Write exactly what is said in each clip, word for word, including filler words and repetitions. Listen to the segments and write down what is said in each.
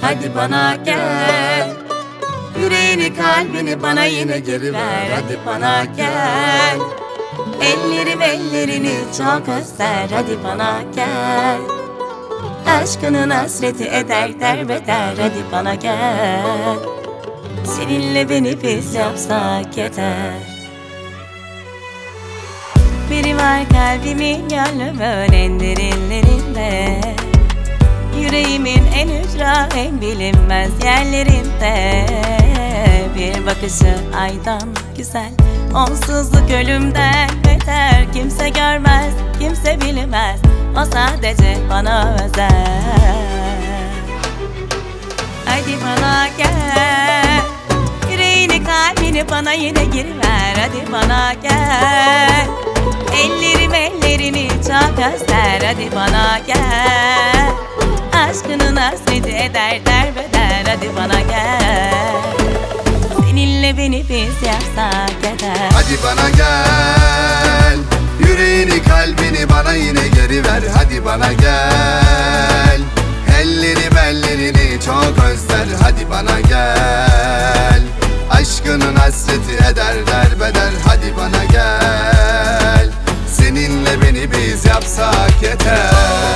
hadi bana gel. Yüreğini kalbini bana yine geri ver, hadi bana gel. Ellerim ellerini çok özler, hadi bana gel. Aşkının hasreti eder derbeder, hadi bana gel. Seninle beni biz yapsak yeter. Biri var kalbimin gönlümün en derinlerinde, yüreğimin en ücra en bilinmez yerlerinde. Bir bakışı aydan güzel, onsuzluk ölümden beter. Kimse görmez, kimse bilmez, o sadece bana özel. Hadi bana gel, yüreğini kalbini bana yine geri ver, hadi bana gel. Ellerim ellerini çok özler, hadi bana gel. Aşkının hasreti eder derbeder, hadi bana gel. Seninle beni biz yapsak yeter. Hadi bana gel, yüreğini kalbini bana yine geri ver, hadi bana gel. Ellerim ellerini çok özler, hadi bana gel. Aşkının hasreti eder derbeder, hadi bana gel. Seninle beni biz yapsak yeter.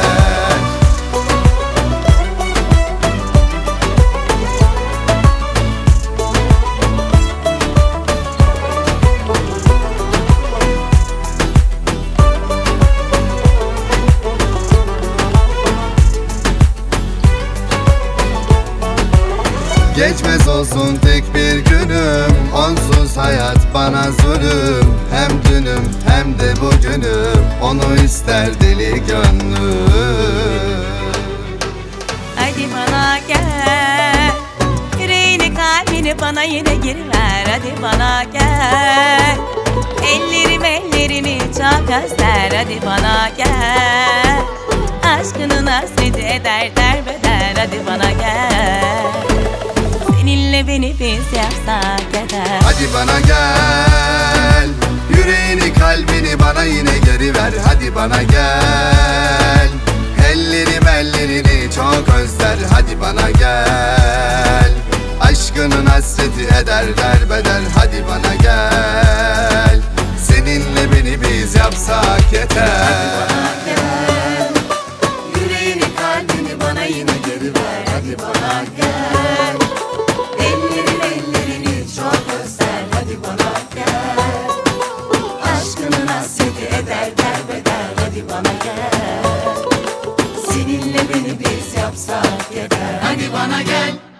Geçmez olsun tek bir günüm, onsuz hayat bana zulüm. Hem dünüm hem de bugünüm, onu ister deli gönlüm. Hadi bana gel, yüreğini kalbini bana yine geri ver, hadi bana gel. Ellerim ellerini çok özler, hadi bana gel. Aşkının hasreti eder derbeder, hadi bana gel. Seninle beni biz yapsak yeter. Hadi bana gel, yüreğini kalbini bana yine geri ver, hadi bana gel. Ellerim ellerini çok özler, hadi bana gel. Aşkının hasreti eder derbeder, hadi bana gel. Seninle beni biz yapsak yeter. Hadi bana gel, yüreğini kalbini bana yine geri ver, hadi bana gel. Ellerim ellerini çok özler, hadi bana gel. Aşkının hasreti eder derbeder, hadi bana gel. Seninle beni biz yapsak yeter. Hadi bana gel.